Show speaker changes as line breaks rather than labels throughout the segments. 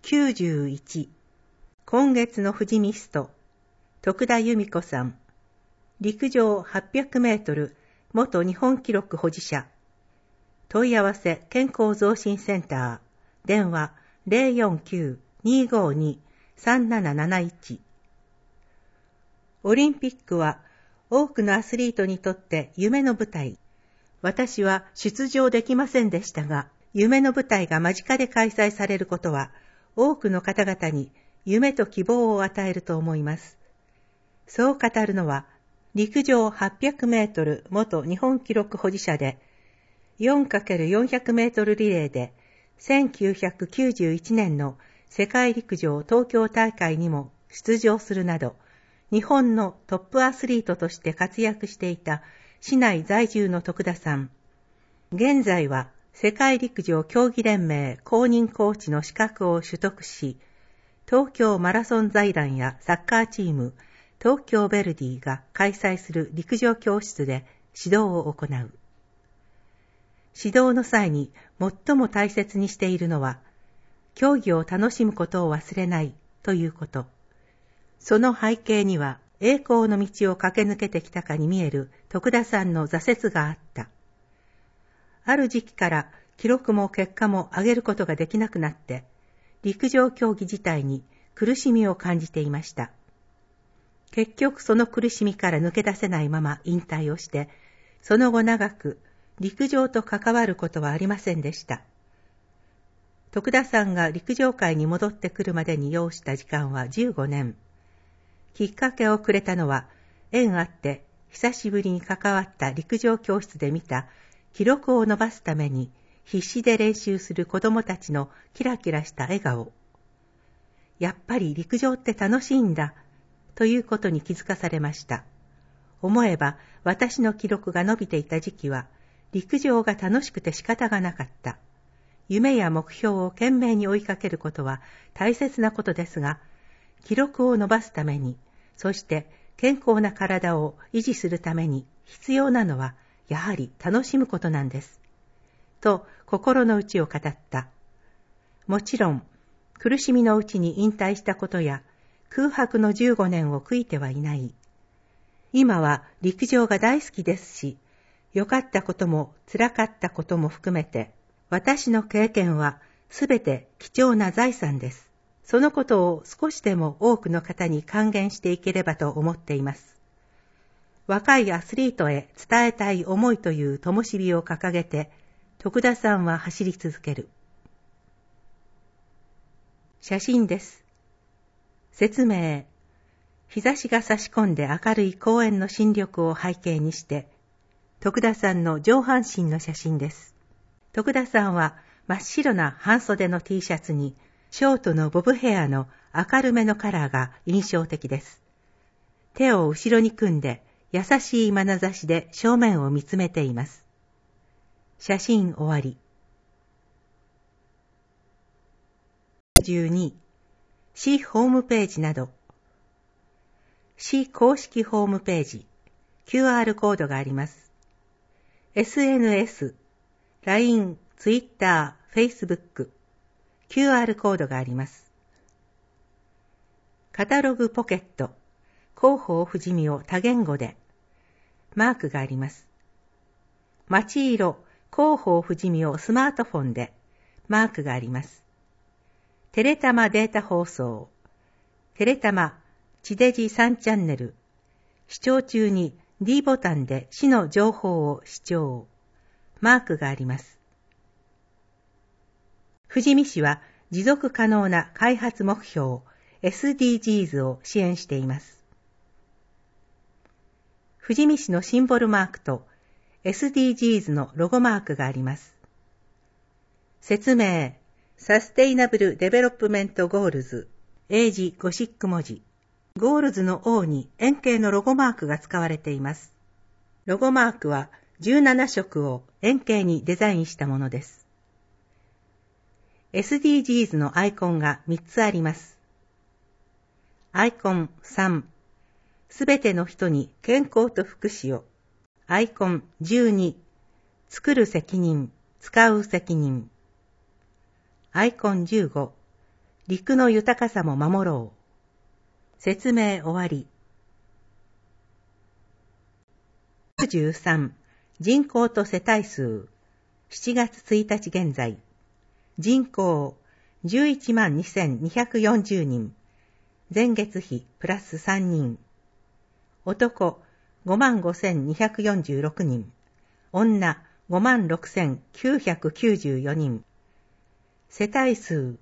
91今月の富士ミスト徳田由美子さん陸上800メートル元日本記録保持者問い合わせ健康増進センター電話 049-252-3771 オリンピックは多くのアスリートにとって夢の舞台。私は出場できませんでしたが、夢の舞台が間近で開催されることは多くの方々に夢と希望を与えると思います。そう語るのは、陸上800メートル元日本記録保持者で、4×400 メートルリレーで、1991年の世界陸上東京大会にも出場するなど、日本のトップアスリートとして活躍していた市内在住の徳田さん。現在は世界陸上競技連盟公認コーチの資格を取得し、東京マラソン財団やサッカーチーム、東京ヴェルディが開催する陸上教室で指導を行う。指導の際に最も大切にしているのは、競技を楽しむことを忘れないということ。その背景には栄光の道を駆け抜けてきたかに見える徳田さんの挫折があった。ある時期から記録も結果も上げることができなくなって、陸上競技自体に苦しみを感じていました。結局その苦しみから抜け出せないまま引退をして、その後長く陸上と関わることはありませんでした。徳田さんが陸上界に戻ってくるまでに要した時間は15年。きっかけをくれたのは、縁あって久しぶりに関わった陸上教室で見た記録を伸ばすために必死で練習する子供たちのキラキラした笑顔。やっぱり陸上って楽しいんだ、ということに気づかされました。思えば私の記録が伸びていた時期は、陸上が楽しくて仕方がなかった。夢や目標を懸命に追いかけることは大切なことですが、記録を伸ばすために、そして健康な体を維持するために必要なのは、やはり楽しむことなんです。と心の内を語った。もちろん、苦しみのうちに引退したことや、空白の15年を悔いてはいない。今は陸上が大好きですし、良かったことも辛かったことも含めて、私の経験はすべて貴重な財産です。そのことを少しでも多くの方に還元していければと思っています。若いアスリートへ伝えたい思いという灯火を掲げて、徳田さんは走り続ける。写真です。説明。日差しが差し込んで明るい公園の新緑を背景にして、徳田さんの上半身の写真です。徳田さんは真っ白な半袖の T シャツに、ショートのボブヘアの明るめのカラーが印象的です。手を後ろに組んで、優しい眼差しで正面を見つめています。写真終わり。12. 市ホームページなど。市公式ホームページ、QR コードがあります。SNS、LINE、Twitter、Facebook、QR コードがあります。カタログポケット、広報富士見を多言語で、マークがあります。街色、広報富士見をスマートフォンで、マークがあります。テレタマデータ放送、テレタマ、地デジ3チャンネル、視聴中に D ボタンで市の情報を視聴、マークがあります。富士見市は持続可能な開発目標 SDGs を支援しています。富士見市のシンボルマークと SDGs のロゴマークがあります。説明、サステイナブルデベロップメントゴールズ、英字ゴシック文字。ゴールズの O に円形のロゴマークが使われています。ロゴマークは17色を円形にデザインしたものです。SDGs のアイコンが3つあります。アイコン3、すべての人に健康と福祉を。アイコン12、作る責任、使う責任。アイコン15、 陸の豊かさも守ろう。説明終わり。13、人口と世帯数。7月1日現在。人口112,240人。前月比プラス3人。男55,246人。女56,994人。世帯数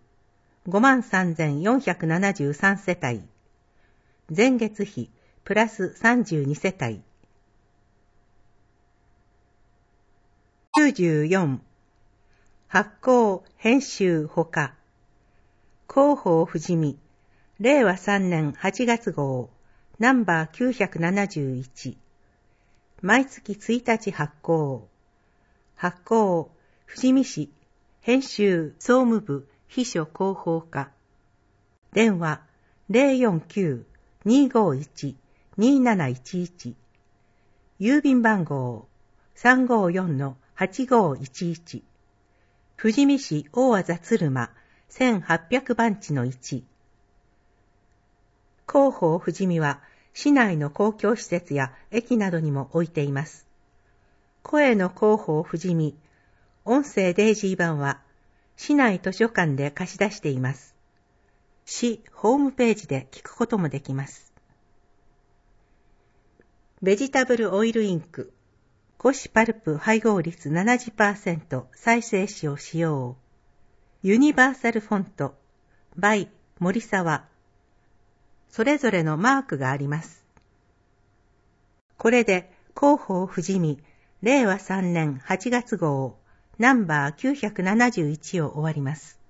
53,473世帯。前月比プラス32世帯。94、発行、編集、ほか。広報富士見、令和3年8月号、ナンバー971。毎月1日発行。発行、富士見市、編集、総務部、秘書広報課。電話、049-251-2711。郵便番号、354-8511。富士見市大和田鶴間1800番地の1。広報富士見は市内の公共施設や駅などにも置いています。声の広報富士見、音声デイジー版は市内図書館で貸し出しています。市ホームページで聞くこともできます。ベジタブルオイルインク。古紙パルプ配合率 70% 再生紙を使用。ユニバーサルフォント by 森沢。それぞれのマークがあります。これで広報富士見令和3年8月号ナンバー971を終わります。